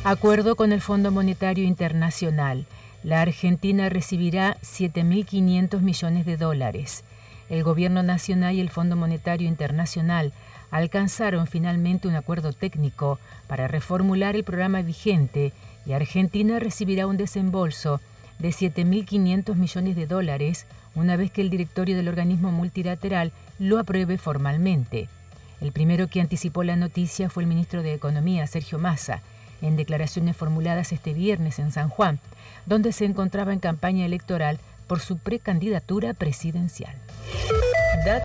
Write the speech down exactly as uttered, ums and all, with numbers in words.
Acuerdo con el Fondo Monetario Internacional. La Argentina recibirá siete mil quinientos millones de dólares. El Gobierno Nacional y el Fondo Monetario Internacional alcanzaron finalmente un acuerdo técnico para reformular el programa vigente y Argentina recibirá un desembolso de siete mil quinientos millones de dólares una vez que el directorio del organismo multilateral lo apruebe formalmente. El primero que anticipó la noticia fue el ministro de Economía, Sergio Massa, en declaraciones formuladas este viernes en San Juan, donde se encontraba en campaña electoral por su precandidatura presidencial.